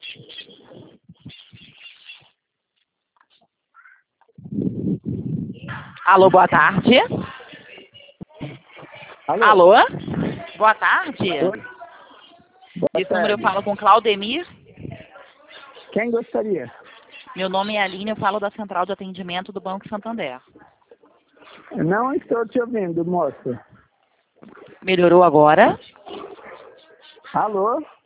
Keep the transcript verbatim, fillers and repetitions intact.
Alô, boa tarde. Alô? Alô? Boa tarde. Alô? Boa Esse número eu tarde. falo com Claudemir. Quem gostaria? Meu nome é Aline, eu falo da Central de Atendimento do Banco Santander. Não estou te ouvindo, moça. Melhorou agora? Alô?